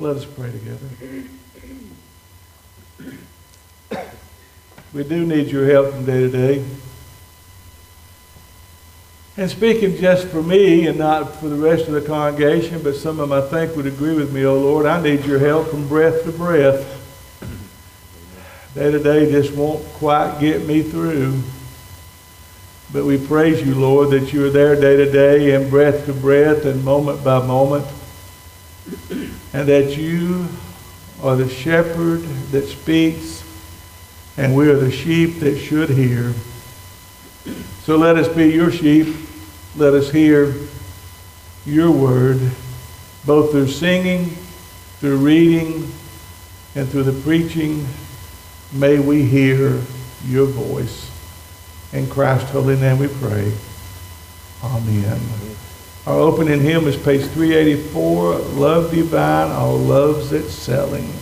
Let us pray together. We do need your help from day to day. And speaking just for me and not for the rest of the congregation, but some of them I think would agree with me, oh Lord, I need your help from breath to breath. Day to day just won't quite get me through. But we praise you, Lord, that you are there day to day and breath to breath and moment by moment. And that you are the shepherd that speaks, and we are the sheep that should hear. So let us be your sheep. Let us hear your word, both through singing, through reading, and through the preaching. May we hear your voice. In Christ's holy name we pray. Amen. Our opening hymn is page 384, Love Divine, All Love's Excelling.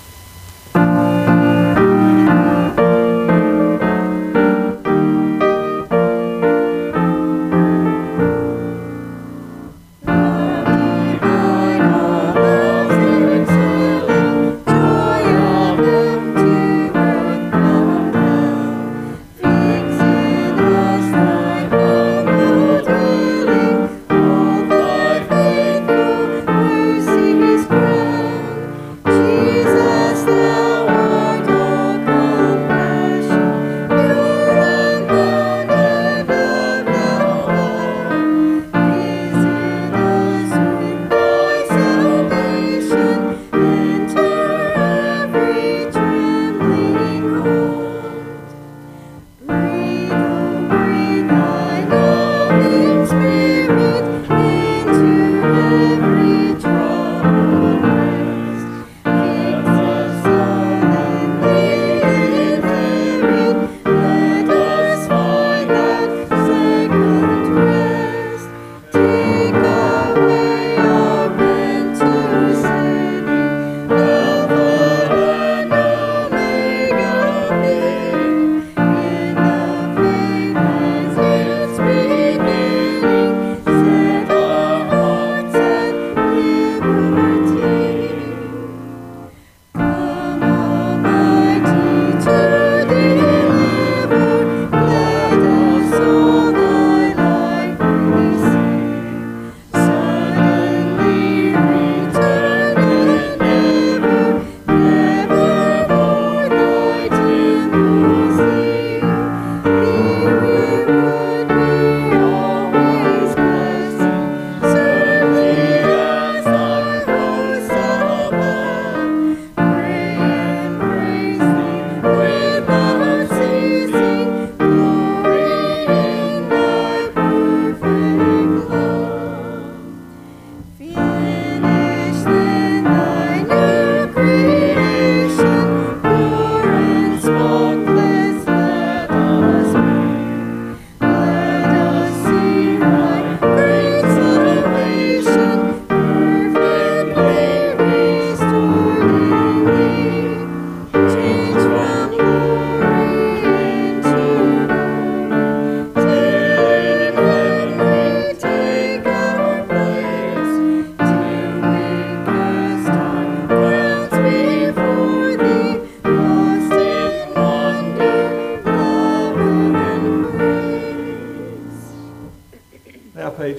Page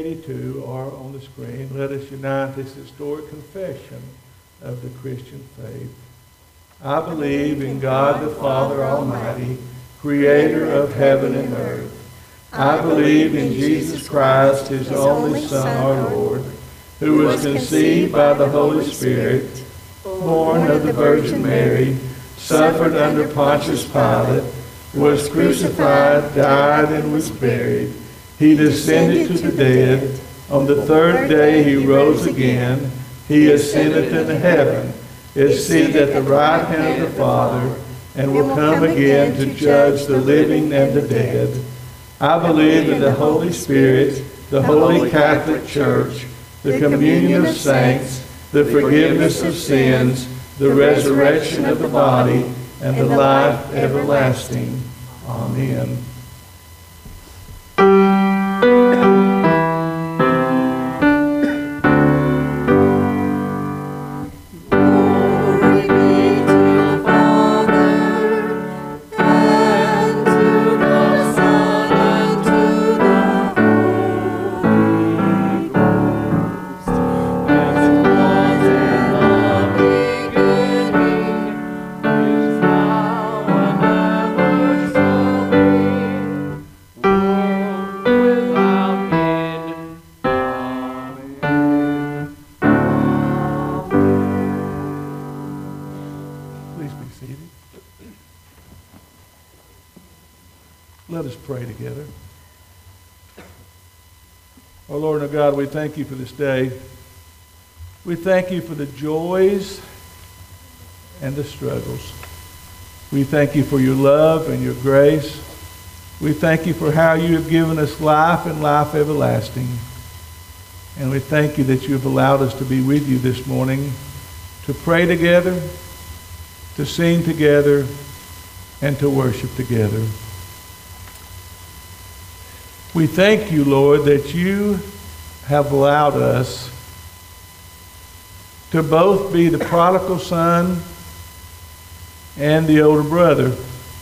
882 are on the screen. Let us unite this historic confession of the Christian faith. I believe in God the Father Almighty, creator of heaven and earth. I believe in Jesus Christ, his only Son, our Lord, who was conceived by the Holy Spirit, born of the Virgin Mary, suffered under Pontius Pilate, was crucified, died, and was buried. He descended to the dead. On the third day he rose again. He ascended into heaven, is seated at the right hand of the Father, and will come again to judge the living and the dead. I believe in the Holy Spirit, the Holy Catholic Church, the communion of saints, the forgiveness of sins, the resurrection of the body, and the life everlasting. Amen. us pray together. Oh Lord and God, we thank you for this day. We thank you for the joys and the struggles. We thank you for your love and your grace. We thank you for how you have given us life and life everlasting. And we thank you that you have allowed us to be with you this morning, to pray together, to sing together, and to worship together. We thank you, Lord, that you have allowed us to both be the prodigal son and the older brother,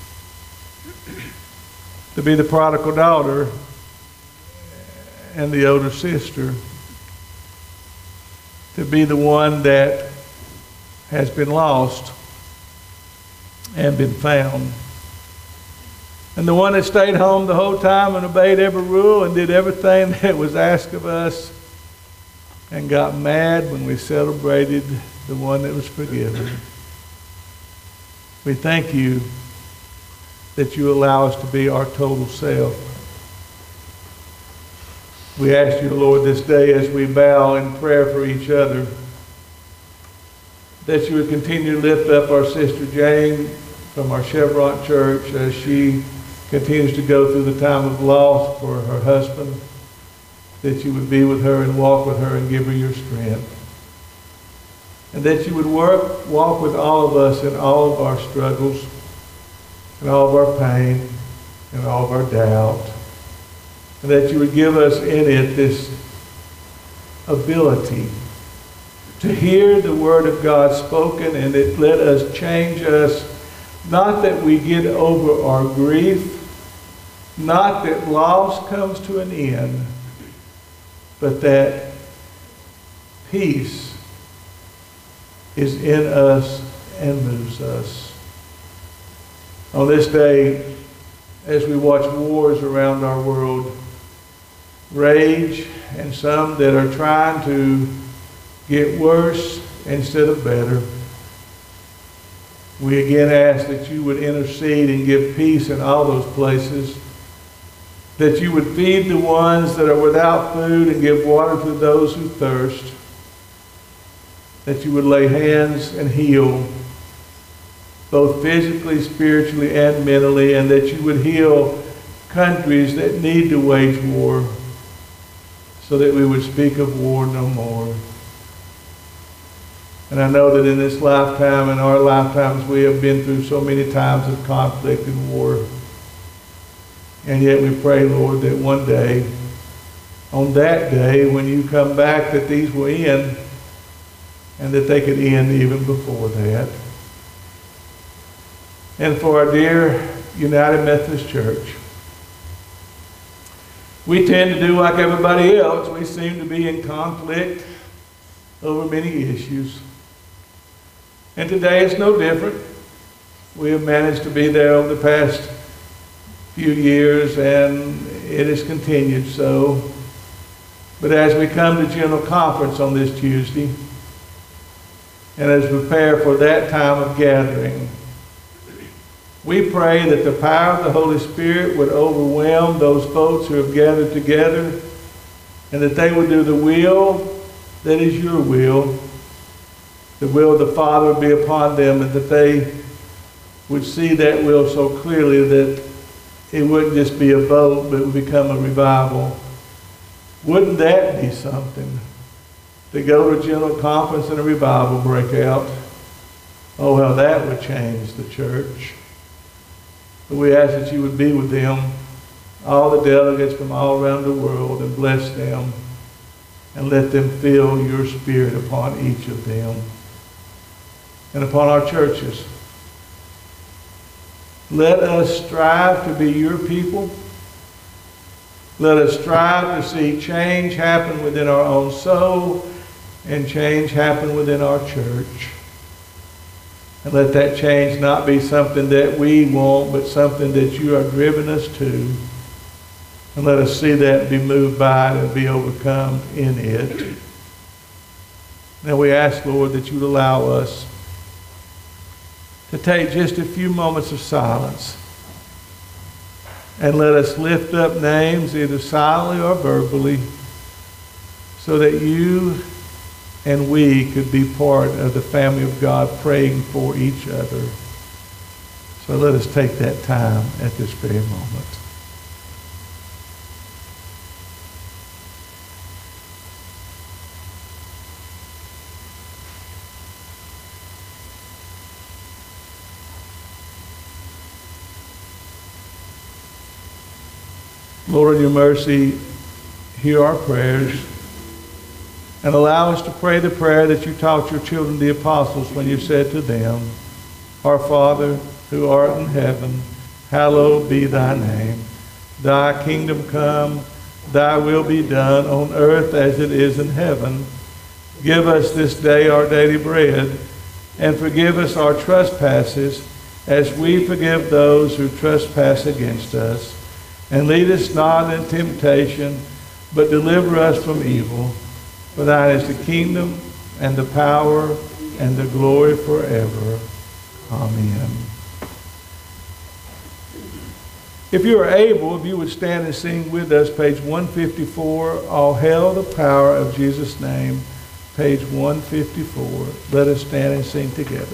to be the prodigal daughter and the older sister, to be the one that has been lost and been found, and the one that stayed home the whole time and obeyed every rule and did everything that was asked of us and got mad when we celebrated the one that was forgiven. We thank you that you allow us to be our total self. We ask you, Lord, this day as we bow in prayer for each other, that you would continue to lift up our sister Jane from our Chevron Church as she continues to go through the time of loss for her husband, that you would be with her and walk with her and give her your strength. And that you would walk with all of us in all of our struggles and all of our pain and all of our doubt. And that you would give us in it this ability to hear the word of God spoken, and it let us change us, not that we get over our grief, not that loss comes to an end, but that peace is in us and moves us. On this day, as we watch wars around our world rage, and some that are trying to get worse instead of better, we again ask that you would intercede and give peace in all those places, that you would feed the ones that are without food and give water to those who thirst, that you would lay hands and heal, both physically, spiritually, and mentally, and that you would heal countries that need to wage war, so that we would speak of war no more. And I know that in this lifetime, in our lifetimes, we have been through so many times of conflict and war. And yet we pray, Lord, that one day, on that day, when you come back, that these will end, and that they could end even before that. And for our dear United Methodist Church, we tend to do like everybody else. We seem to be in conflict over many issues. And today it's no different. We have managed to be there over the past few years, and it has continued so. But as we come to General Conference on this Tuesday, and as we prepare for that time of gathering, we pray that the power of the Holy Spirit would overwhelm those folks who have gathered together, and that they would do the will that is your will. The will of the Father would be upon them, and that they would see that will so clearly that it wouldn't just be a vote, but it would become a revival. Wouldn't that be something? To go to General Conference and a revival break out. Oh, how that would change the church. But we ask that you would be with them, all the delegates from all around the world, and bless them, and let them feel your Spirit upon each of them and upon our churches. Let us strive to be your people. Let us strive to see change happen within our own soul and change happen within our church. And let that change not be something that we want, but something that you are driven us to. And let us see that and be moved by it and be overcome in it. Now we ask, Lord, that you would allow us to take just a few moments of silence And let us lift up names either silently or verbally so that you and we could be part of the family of God praying for each other. So let us take that time at this very moment. Lord, in your mercy, hear our prayers and allow us to pray the prayer that you taught your children, the apostles, when you said to them, Our Father, who art in heaven, hallowed be thy name. Thy kingdom come, thy will be done on earth as it is in heaven. Give us this day our daily bread, and forgive us our trespasses as we forgive those who trespass against us. And lead us not into temptation, but deliver us from evil. For thine is the kingdom, and the power, and the glory forever. Amen. If you are able, if you would stand and sing with us, page 154, All Hail the Power of Jesus' Name, page 154. Let us stand and sing together.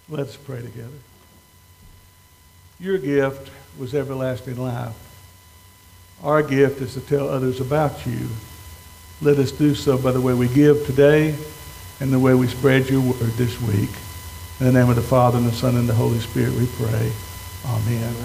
Let's pray together. Your gift was everlasting life. Our gift is to tell others about you. Let us do so by the way we give today and the way we spread your word this week. In the name of the Father, and the Son, and the Holy Spirit, we pray. Amen.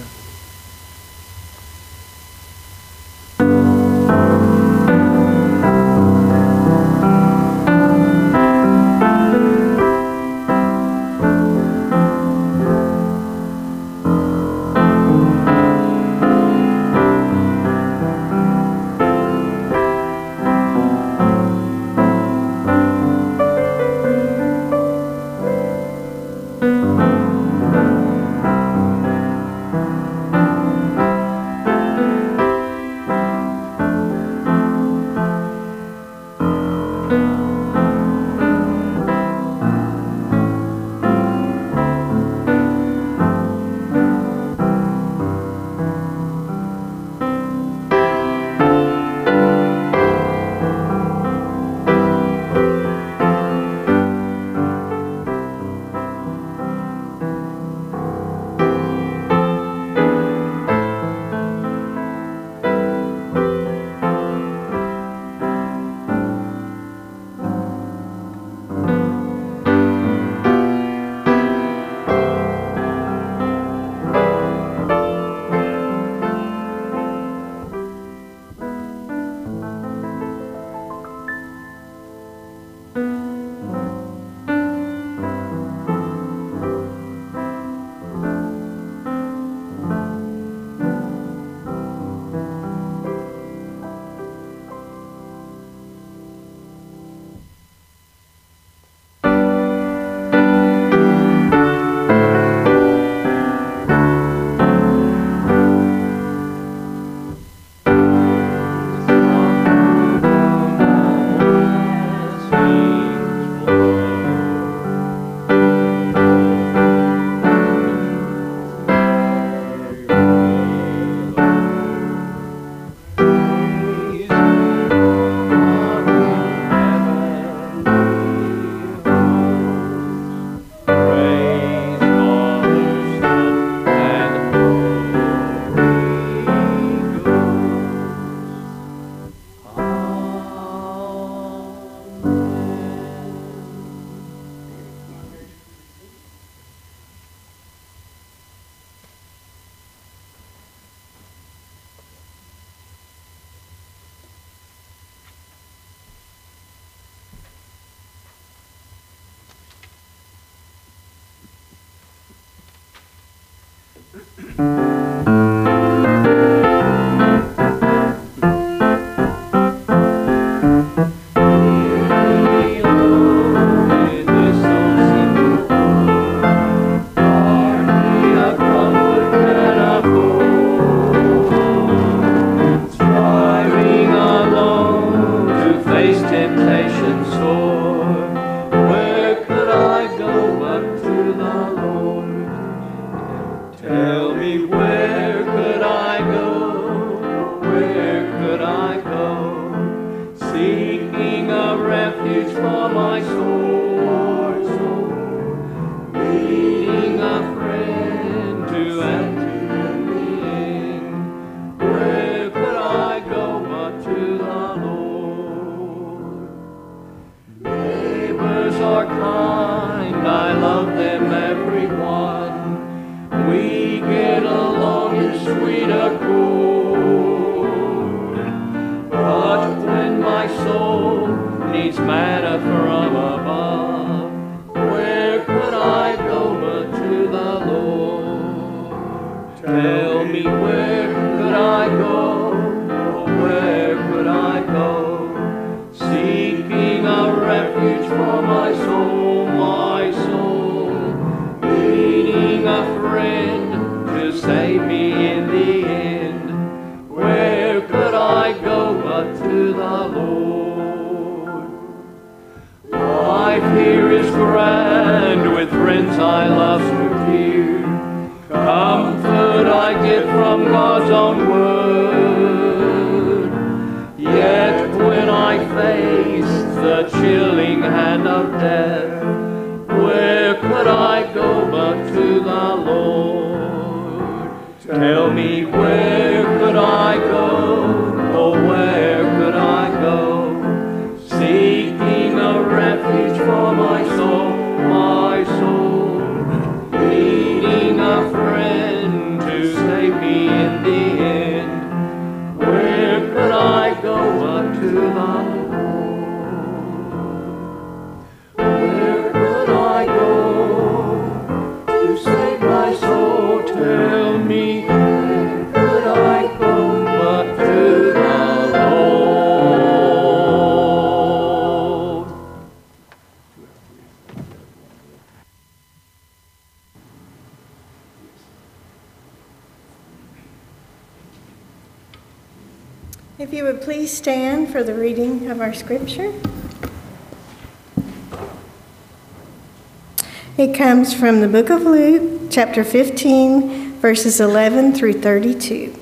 Chilling hand of death, where could I go but tell me, where could I go? Oh, where could I go? Seeking a refuge for my soul, needing a friend to save me in the end. Where could I go but to the Lord? Where could I go to save my soul? Tell me, where could I go but to the Lord? If you would please stand for the reading of our scripture. It comes from the book of Luke, chapter 15, verses 11 through 32.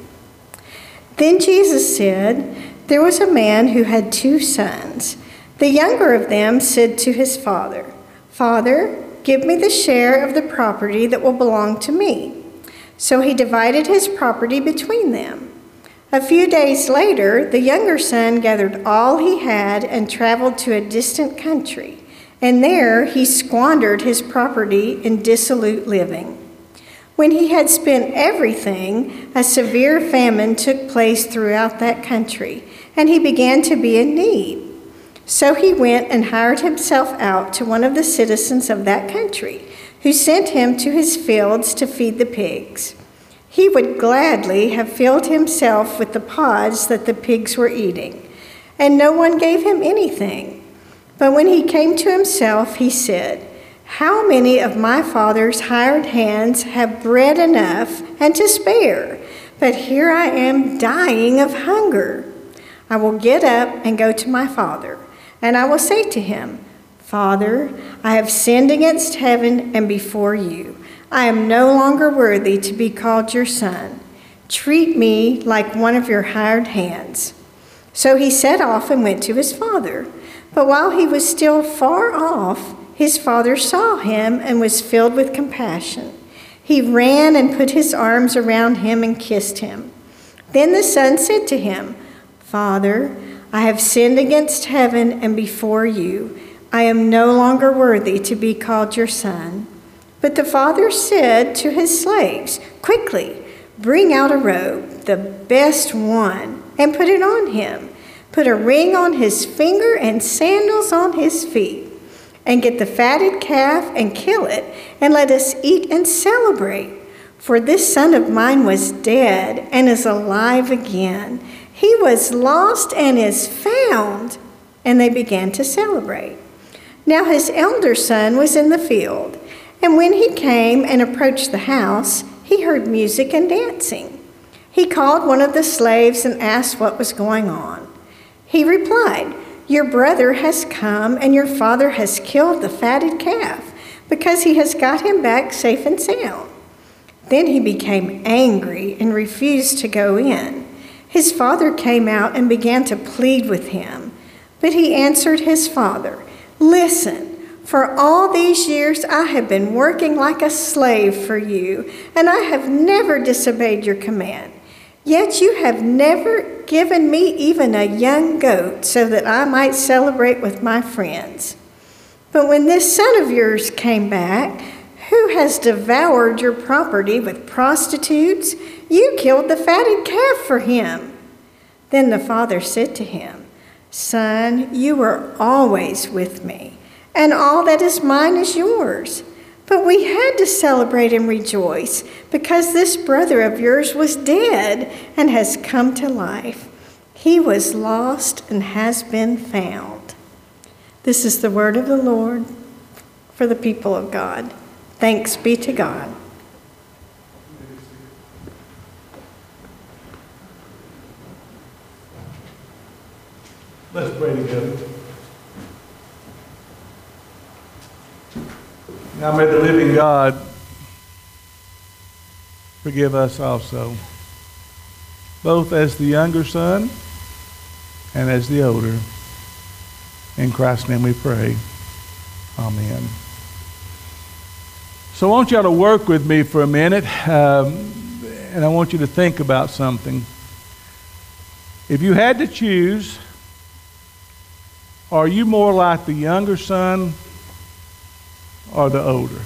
Then Jesus said, there was a man who had 2 sons. The younger of them said to his father, Father, give me the share of the property that will belong to me. So he divided his property between them. A few days later, the younger son gathered all he had and traveled to a distant country, and there he squandered his property in dissolute living. When he had spent everything, a severe famine took place throughout that country, and he began to be in need. So he went and hired himself out to one of the citizens of that country, who sent him to his fields to feed the pigs. He would gladly have filled himself with the pods that the pigs were eating, and no one gave him anything. But when he came to himself, he said, how many of my father's hired hands have bread enough and to spare? But here I am dying of hunger. I will get up and go to my father, and I will say to him, Father, I have sinned against heaven and before you. I am no longer worthy to be called your son. Treat me like one of your hired hands. So he set off and went to his father. But while he was still far off, his father saw him and was filled with compassion. He ran and put his arms around him and kissed him. Then the son said to him, Father, I have sinned against heaven and before you. I am no longer worthy to be called your son. But the father said to his slaves, quickly, bring out a robe, the best one, and put it on him. Put a ring on his finger and sandals on his feet. And get the fatted calf and kill it, and let us eat and celebrate. For this son of mine was dead and is alive again. He was lost and is found. And they began to celebrate. Now his elder son was in the field. And when he came and approached the house, he heard music and dancing. He called one of the slaves and asked what was going on. He replied, your brother has come and your father has killed the fatted calf because he has got him back safe and sound. Then he became angry and refused to go in. His father came out and began to plead with him. But he answered his father, listen, for all these years I have been working like a slave for you, and I have never disobeyed your command. Yet you have never given me even a young goat so that I might celebrate with my friends. But when this son of yours came back, who has devoured your property with prostitutes, you killed the fatted calf for him. Then the father said to him, Son, you were always with me, and all that is mine is yours. But we had to celebrate and rejoice because this brother of yours was dead and has come to life. He was lost and has been found. This is the word of the Lord for the people of God. Thanks be to God. Let's pray together. Now may the living God forgive us also, both as the younger son and as the older. In Christ's name we pray. Amen. So I want y'all to work with me for a minute. And I want you to think about something. If you had to choose, are you more like the younger son or the older?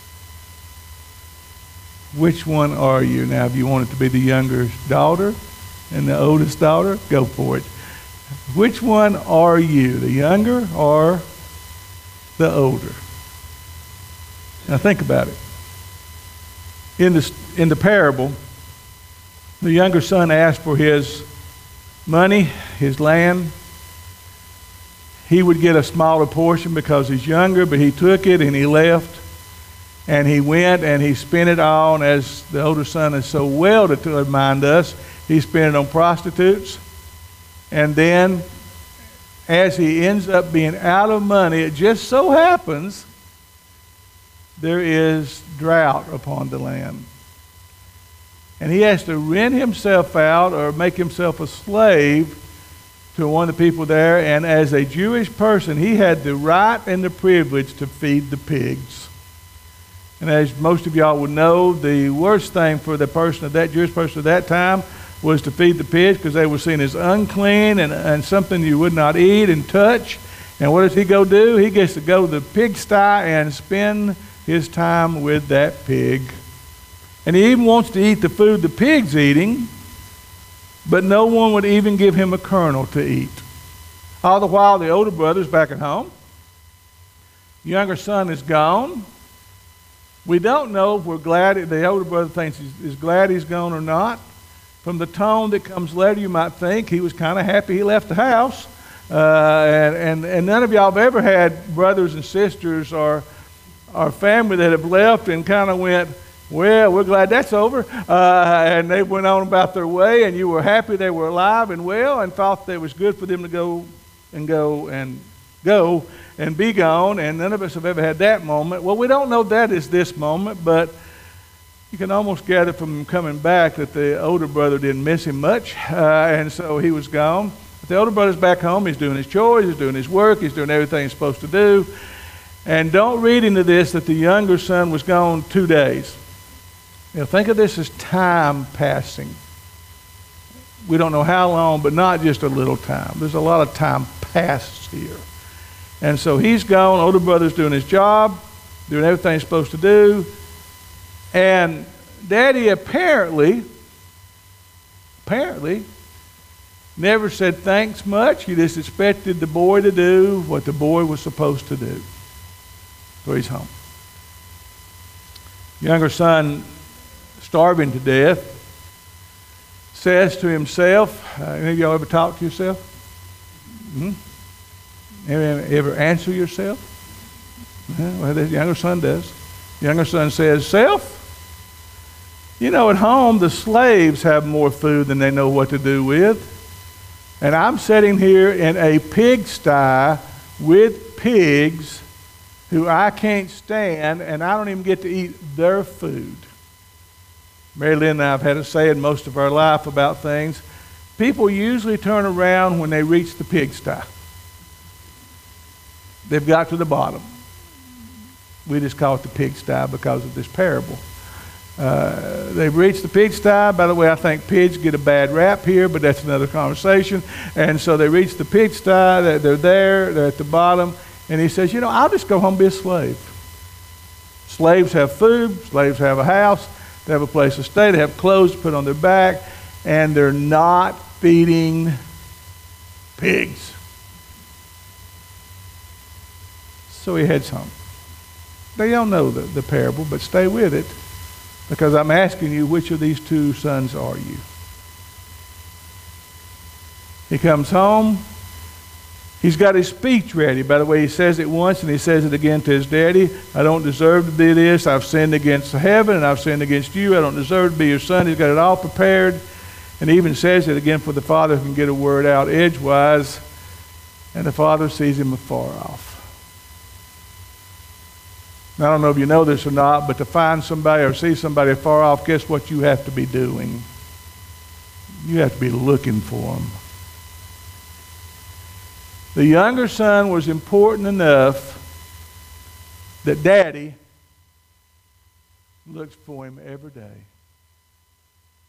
Which one are you? Now, if you want it to be the younger daughter and the oldest daughter, go for it. Which one are you, the younger or the older? Now think about it. In the parable, the younger son asked for his money, his land. He would get a smaller portion because he's younger, but he took it and he left. And he went and he spent it all, and as the older son is so well to remind us, he spent it on prostitutes. And then, as he ends up being out of money, it just so happens there is drought upon the land. And he has to rent himself out or make himself a slave to one of the people there. And as a Jewish person, he had the right and the privilege to feed the pigs. And as most of y'all would know, the worst thing for the person of that Jewish person at that time was to feed the pigs, because they were seen as unclean and something you would not eat and touch. And what does he go do? He gets to go to the pigsty and spend his time with that pig. And he even wants to eat the food the pig's eating, but no one would even give him a kernel to eat. All the while, the older brother's back at home. The younger son is gone. We don't know if we're glad, the older brother thinks he's glad he's gone or not. From the tone that comes later, you might think he was kind of happy he left the house. And none of y'all have ever had brothers and sisters or family that have left and kind of went, well, we're glad that's over. And they went on about their way, and you were happy they were alive and well and thought that it was good for them to go and be gone. And none of us have ever had that moment. Well, we don't know that is this moment, but you can almost gather from him coming back that the older brother didn't miss him much, and so he was gone. But the older brother's back home. He's doing his chores, he's doing his work, he's doing everything he's supposed to do. And don't read into this that the younger son was gone 2 days. Think of this as time passing. We don't know how long, but not just a little time. There's a lot of time passed here. And so he's gone. Older brother's doing his job, doing everything he's supposed to do. And Daddy apparently never said thanks much. He just expected the boy to do what the boy was supposed to do. So he's home. Younger son, starving to death, says to himself, any of y'all ever talk to yourself? Ever answer yourself? Well, the younger son does. The younger son says, self, at home the slaves have more food than they know what to do with. And I'm sitting here in a pigsty with pigs who I can't stand, and I don't even get to eat their food. Mary Lynn and I have had a saying most of our life about things. People usually turn around when they reach the pigsty. They've got to the bottom. We just call it the pigsty because of this parable. They've reached the pigsty. By the way, I think pigs get a bad rap here, but that's another conversation. And so they reach the pigsty. They're there. They're at the bottom. And he says, I'll just go home and be a slave. Slaves have food. Slaves have a house. They have a place to stay. They have clothes to put on their back. And they're not feeding pigs. So he heads home. Now, y'all know the parable, but stay with it, because I'm asking you, which of these two sons are you? He comes home. He's got his speech ready. By the way, he says it once and he says it again to his daddy. I don't deserve to be this. I've sinned against heaven and I've sinned against you. I don't deserve to be your son. He's got it all prepared. And he even says it again for the father who can get a word out edgewise. And the father sees him afar off. Now, I don't know if you know this or not, but to find somebody or see somebody afar off, guess what you have to be doing? You have to be looking for them. The younger son was important enough that Daddy looks for him every day.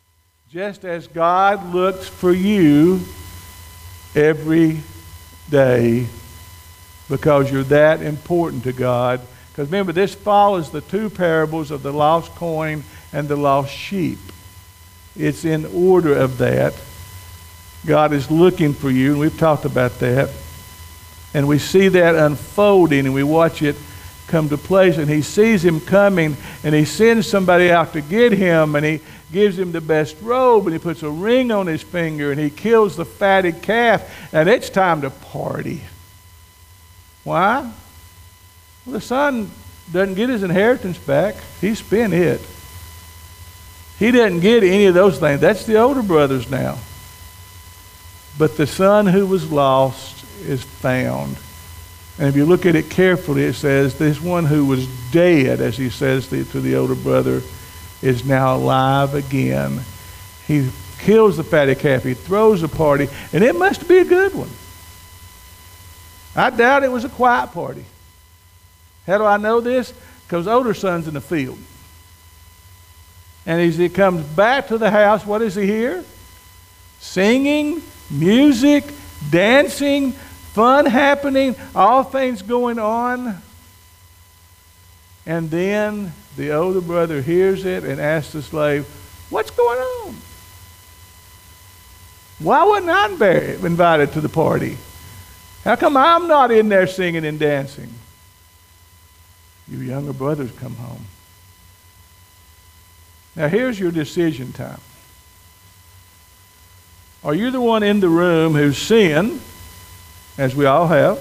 just as God looks for you every day, because you're that important to God. Because remember, this follows the two parables of the lost coin and the lost sheep. It's in order of that. God is looking for you, and we've talked about that. And we see that unfolding, and we watch it come to place, and he sees him coming, and he sends somebody out to get him, and he gives him the best robe, and he puts a ring on his finger, and he kills the fatted calf, and it's time to party. Why? Well, the son doesn't get his inheritance back. He spent it. He doesn't get any of those things. That's the older brothers now. But the son who was lost is found. And if you look at it carefully, it says this one who was dead, as he says to the older brother, is now alive again. He kills the fatted calf. He throws a party, and it must be a good one. I doubt it was a quiet party. How do I know this? Because older son's in the field. And as he comes back to the house, what does he hear? Singing, music, dancing, fun happening, all things going on. And then the older brother hears it and asks the slave, what's going on? Why wasn't I invited to the party? How come I'm not in there singing and dancing? Your younger brothers come home. Now here's your decision time. Are you the one in the room who's sinned, as we all have,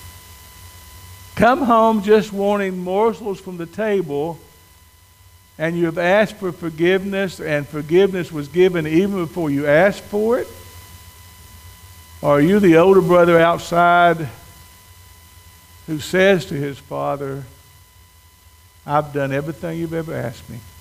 come home just wanting morsels from the table, and you've asked for forgiveness, and forgiveness was given even before you asked for it? Or are you the older brother outside who says to his father, I've done everything you've ever asked me.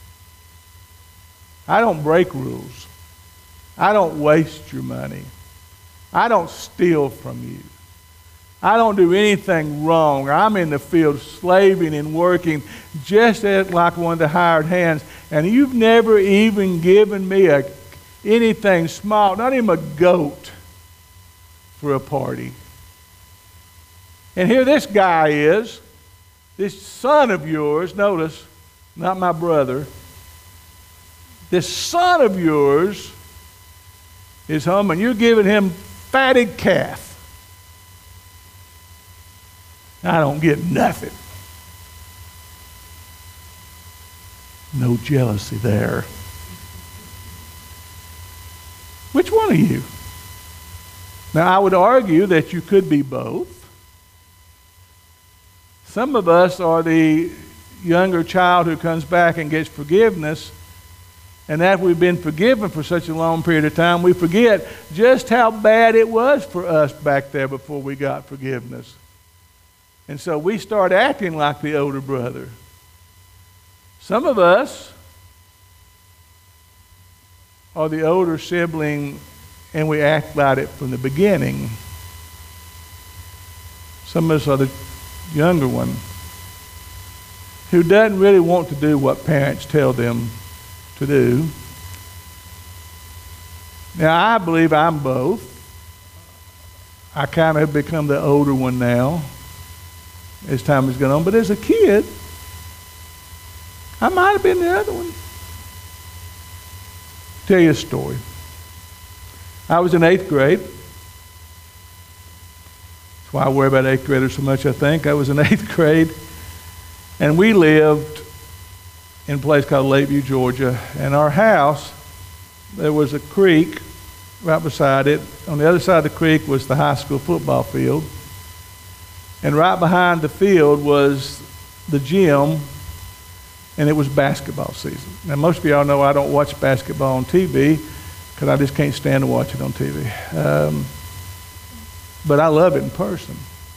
I don't break rules. I don't waste your money. I don't steal from you. I don't do anything wrong. I'm in the field slaving and working just like one of the hired hands, and you've never even given me anything small, not even a goat for a party. And here this guy is, this son of yours, notice, not my brother, this son of yours is home, and you're giving him fatted calf. I don't get nothing. No jealousy there. Which one of you? Now, I would argue that you could be both. Some of us are the younger child who comes back and gets forgiveness, and after we've been forgiven for such a long period of time, we forget just how bad it was for us back there before we got forgiveness. And so we start acting like the older brother. Some of us are the older sibling, and we act like it from the beginning. Some of us are the younger one who doesn't really want to do what parents tell them to do. Now, I believe I'm both. I kind of have become the older one now as time has gone on. But as a kid, I might have been the other one. Tell you a story. I was in 8th grade. That's why I worry about 8th graders so much, I think. I was in 8th grade, and we lived in a place called Lakeview, Georgia. And our house, there was a creek right beside it. On the other side of the creek was the high school football field. And right behind the field was the gym, and it was basketball season. Now, most of y'all know I don't watch basketball on TV because I just can't stand to watch it on TV. But I love it in person.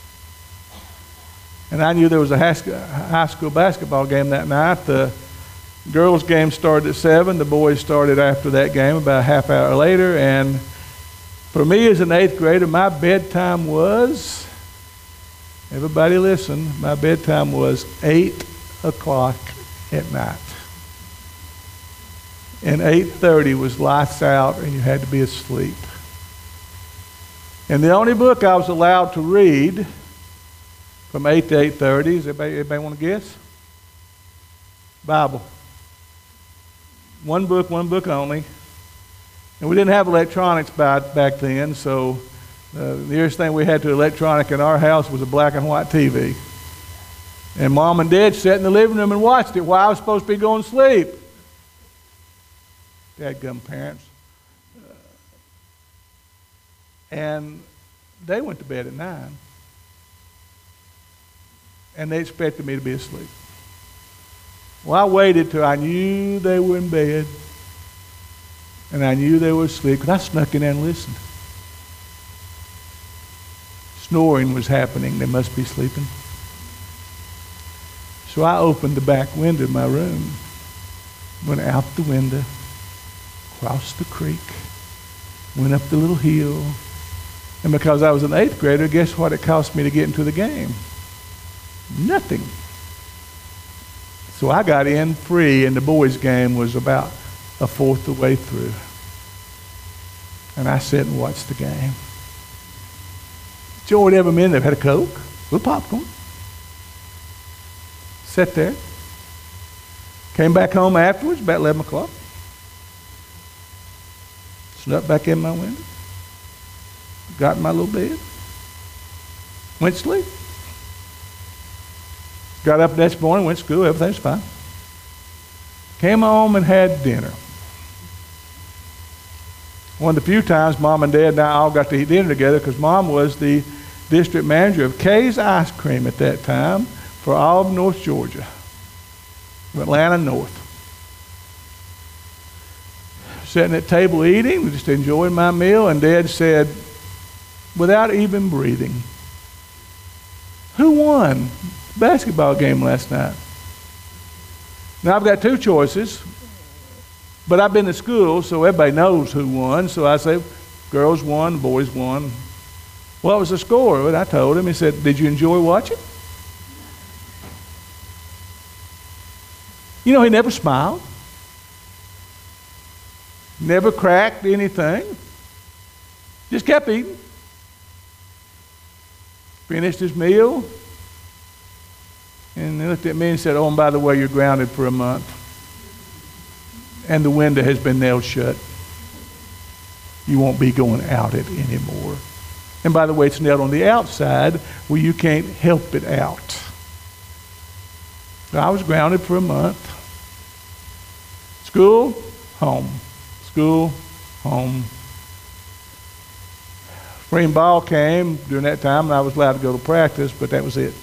And I knew there was a high school basketball game that night. The girls' game started at 7. The boys started after that game about a half hour later. And for me as an 8th grader, my bedtime was, everybody listen, my bedtime was 8 o'clock at night. and 8:30 was lights out and you had to be asleep. And the only book I was allowed to read from 8 to 8:30, does anybody want to guess? Bible. One book only. And we didn't have electronics back then, so the nearest thing we had to electronic in our house was a black and white TV. And Mom and Dad sat in the living room and watched it while I was supposed to be going to sleep. Dadgum parents. And they went to bed at 9. And they expected me to be asleep. Well, I waited till I knew they were in bed. And I knew they were asleep, because I snuck in there and listened. Snoring was happening. They must be sleeping. So I opened the back window of my room, went out the window, crossed the creek, went up the little hill. And because I was an 8th grader, guess what it cost me to get into the game? Nothing. So I got in free, and the boys' game was about a fourth of the way through. And I sat and watched the game. Enjoyed every minute. They've had a Coke, a little popcorn. Sat there. Came back home afterwards, about 11 o'clock. Snuck back in my window. Got in my little bed. Went to sleep. Got up next morning, went to school, everything's fine. Came home and had dinner. One of the few times Mom and Dad and I all got to eat dinner together, because Mom was the district manager of Kay's Ice Cream at that time for all of North Georgia, Atlanta North. Sitting at table eating, just enjoying my meal, and Dad said, without even breathing, "Who won the basketball game last night?" Now I've got two choices, but I've been to school, so everybody knows who won. So I say, girls won, boys won. What was the score? And I told him. He said, "Did you enjoy watching?" You know, he never smiled, never cracked anything, just kept eating. Finished his meal, and he looked at me and said, "Oh, and by the way, you're grounded for a month. And the window has been nailed shut. You won't be going out it anymore. And by the way, it's nailed on the outside where you can't help it out." So I was grounded for a month. School, home. School, home. Spring ball came during that time, and I was allowed to go to practice, but that was it.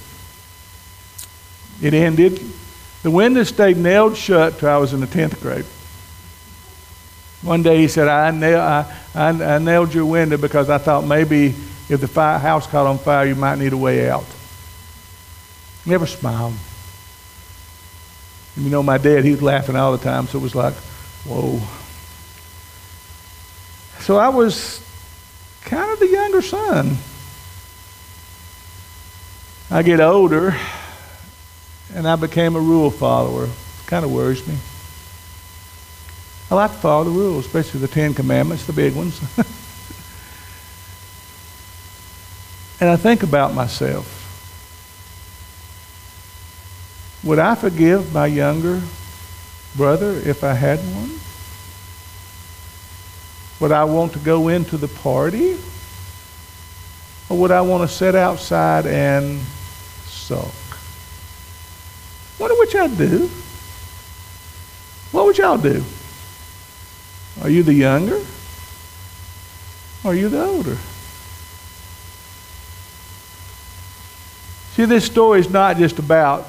It ended. The window stayed nailed shut till I was in the 10th grade. One day he said, I nailed your window because I thought maybe if the house caught on fire, you might need a way out. Never smiled. And you know, my dad, he was laughing all the time, so it was like, whoa. So I was kind of the younger son. I get older, and I became a rule follower. Kind of worries me. I like to follow the rules, especially the 10 Commandments, the big ones. And I think about myself. Would I forgive my younger brother if I had one? Would I want to go into the party? Or would I want to sit outside and sulk? Wonder what y'all do. What would y'all do? Are you the younger? Or are you the older? See, this story is not just about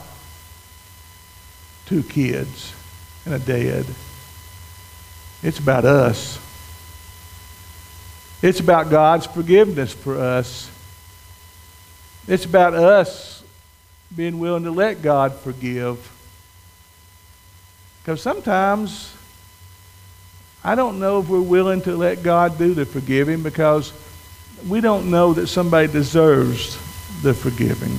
2 kids and a dad. It's about us. It's about God's forgiveness for us. It's about us being willing to let God forgive. Because sometimes I don't know if we're willing to let God do the forgiving, because we don't know that somebody deserves the forgiving.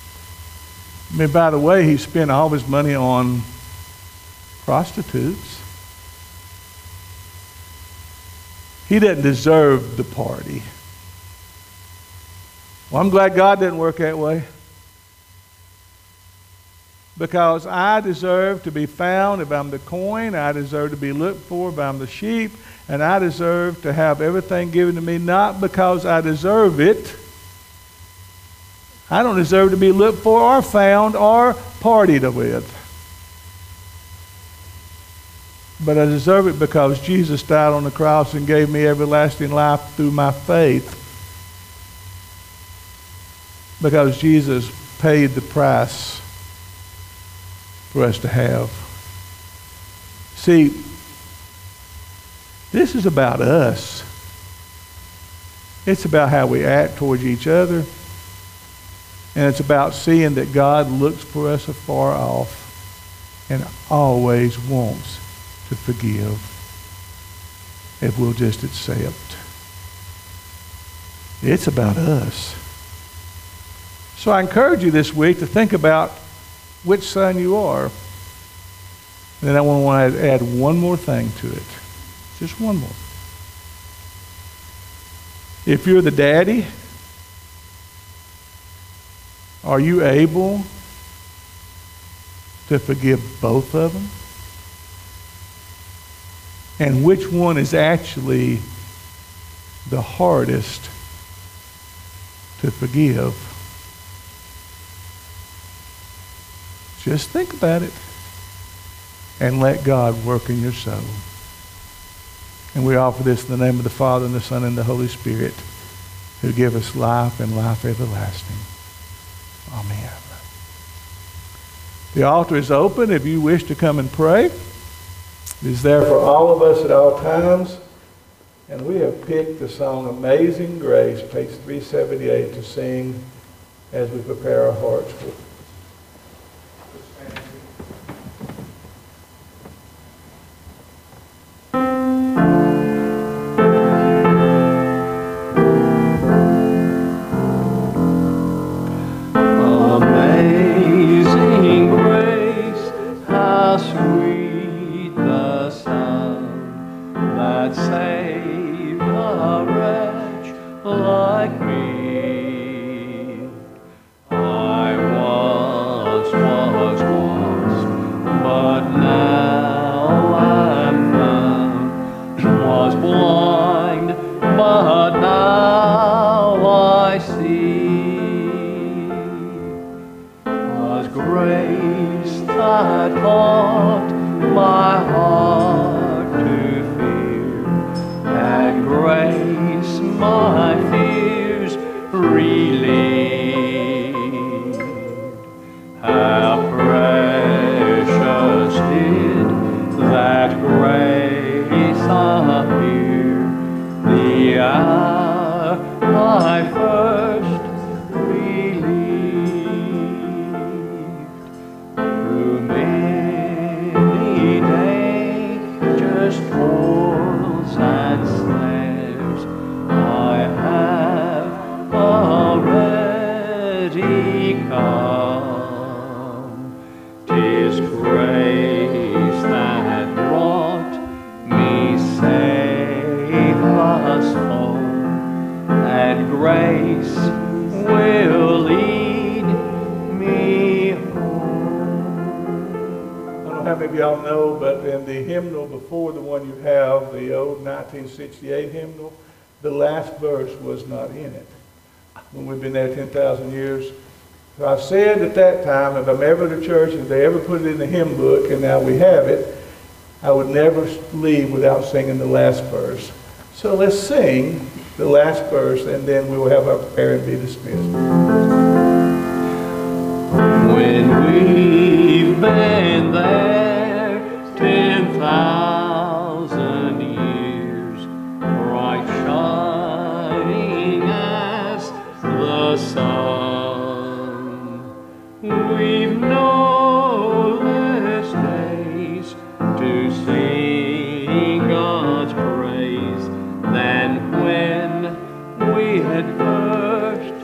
I mean, by the way, he spent all his money on prostitutes. he doesn't deserve the party. Well, I'm glad God didn't work that way. Because I deserve to be found if I'm the coin. I deserve to be looked for if I'm the sheep. And I deserve to have everything given to me, not because I deserve it. I don't deserve to be looked for or found or partied with. But I deserve it because Jesus died on the cross and gave me everlasting life through my faith. Because Jesus paid the price for us to have. See, this is about us. It's about how we act towards each other. And it's about seeing that God looks for us afar off and always wants to forgive if we'll just accept. It's about us. So I encourage you this week to think about which son you are. And then I want to add one more thing to it. Just one more. If you're the daddy, are you able to forgive both of them? And which one is actually the hardest to forgive? Just think about it and let God work in your soul. And we offer this in the name of the Father, and the Son, and the Holy Spirit, who give us life and life everlasting. Amen. The altar is open if you wish to come and pray. It is there for all of us at all times. And we have picked the song Amazing Grace, page 378, to sing as we prepare our hearts for it. Y'all know, but in the hymnal before the one you have, the old 1968 hymnal, the last verse was not in it when we've been there 10,000 years. So I said at that time, if I'm ever at a church, if they ever put it in the hymn book, and now we have it, I would never leave without singing the last verse. So let's sing the last verse, and then we will have our prayer and be dismissed. When we've been there 10,000 years, bright shining as the sun, we've no less days to sing God's praise than when we had first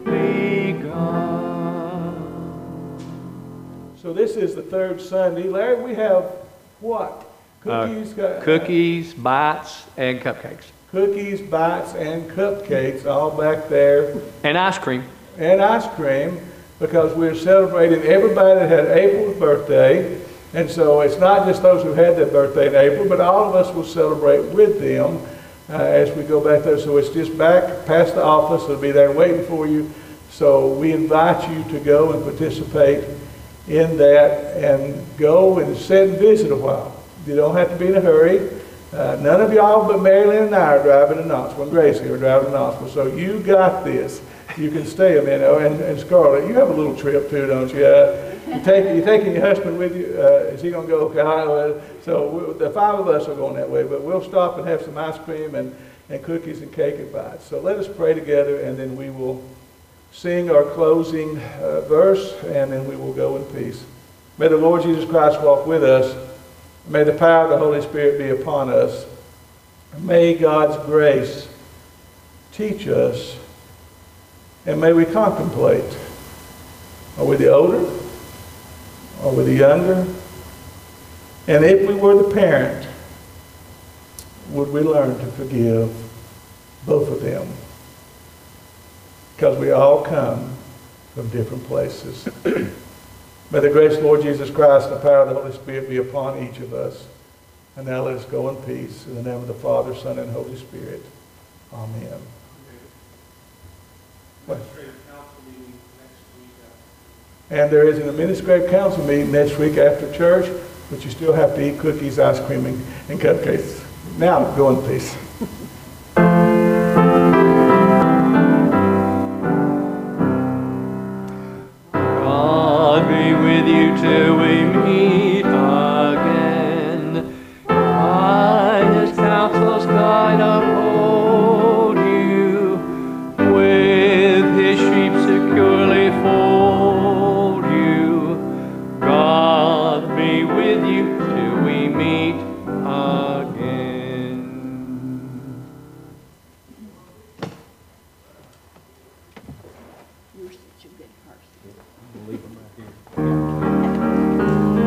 begun. So this is the third Sunday. Larry, we have what? Cookies? Cookies, bites, and cupcakes. cookies, bites, and cupcakes all back there, And ice cream. and ice cream, because we're celebrating everybody that had April's birthday. And so it's not just those who had their birthday in April, but all of us will celebrate with them as we go back there. So it's just back past the office. It'll be there waiting for you. So we invite you to go and participate in that, and go and sit and visit a while. You don't have to be in a hurry. None of y'all but Marilyn and I are driving to Knoxville, and Gracie are driving to Knoxville. So you got this. You can stay a minute. And Scarlett, you have a little trip too, don't you? You taking your husband with you? Is he going to go? Okay. So the five of us are going that way, but we'll stop and have some ice cream and cookies and cake and bites. So let us pray together, and then we will sing our closing verse, and then we will go in peace. May the Lord Jesus Christ walk with us. May the power of the Holy Spirit be upon us. May God's grace teach us, and may we contemplate. Are we the older? Are we the younger? And if we were the parent, would we learn to forgive both of them? Because we all come from different places. May the grace of Lord Jesus Christ and the power of the Holy Spirit be upon each of us. And now let us go in peace. In the name of the Father, Son, and Holy Spirit. Amen. And there is an administrative council meeting next week after church, but you still have to eat cookies, ice cream, and cupcakes. Now, go in peace. God be with you till we meet again. By His counsels guide uphold.